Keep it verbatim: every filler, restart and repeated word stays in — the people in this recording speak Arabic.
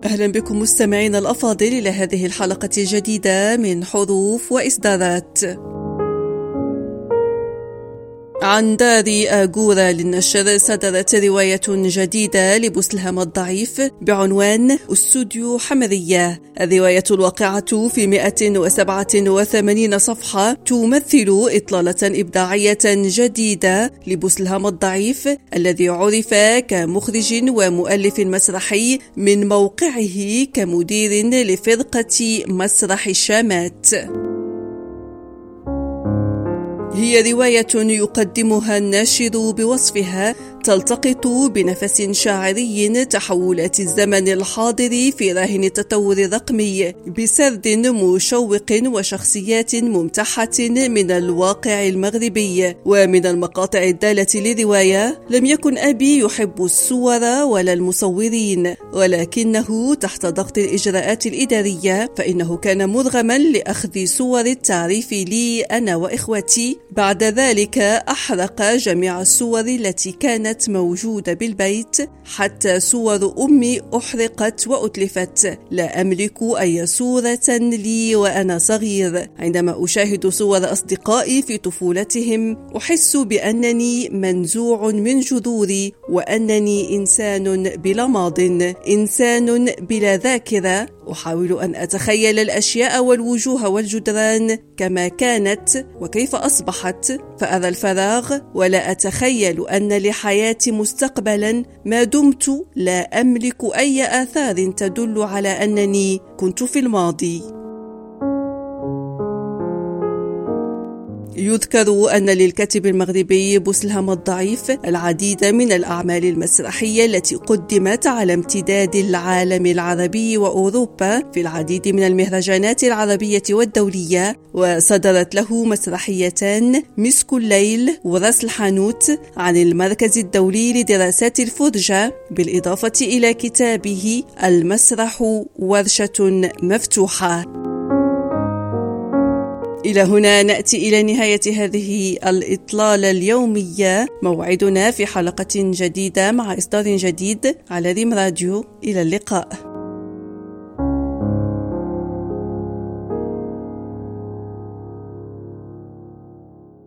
أهلا بكم مستمعين الأفاضل إلى هذه الحلقة الجديدة من حروف وإصدارات. عن دار آغورا للنشر صدرت رواية جديدة لبوسلهام الضعيف بعنوان استوديو حمرية. الرواية الواقعة في مئة وسبعة وثمانين صفحة تمثل إطلالة إبداعية جديدة لبوسلهام الضعيف الذي عرف كمخرج ومؤلف مسرحي من موقعه كمدير لفرقة مسرح الشامات. هي رواية يقدمها الناشر بوصفها تلتقط بنفس شاعري تحولات الزمن الحاضر في راهن التطور الرقمي بسرد مشوق وشخصيات ممتحة من الواقع المغربي. ومن المقاطع الدالة للرواية: لم يكن أبي يحب الصور ولا المصورين، ولكنه تحت ضغط الإجراءات الإدارية فإنه كان مرغما لأخذ صور التعريف لي أنا وإخوتي. بعد ذلك أحرق جميع الصور التي كانت موجودة بالبيت، حتى صور أمي أحرقت وأتلفت. لا أملك أي صورة لي وأنا صغير. عندما أشاهد صور أصدقائي في طفولتهم أحس بأنني منزوع من جذوري، وأنني إنسان بلا ماضٍ، إنسان بلا ذاكرة. أحاول أن أتخيل الأشياء والوجوه والجدران كما كانت وكيف أصبحت، فأرى الفراغ ولا أتخيل أن لحياتي مستقبلا ما دمت لا أملك أي آثار تدل على أنني كنت في الماضي. يذكر أن للكاتب المغربي بوسلهام الضعيف العديد من الأعمال المسرحية التي قدمت على امتداد العالم العربي وأوروبا في العديد من المهرجانات العربية والدولية، وصدرت له مسرحيتان: مسك الليل وراس الحانوت عن المركز الدولي لدراسات الفرجة، بالإضافة إلى كتابه المسرح ورشة مفتوحة. إلى هنا نأتي إلى نهاية هذه الإطلالة اليومية. موعدنا في حلقة جديدة مع إصدار جديد على ريم راديو. إلى اللقاء.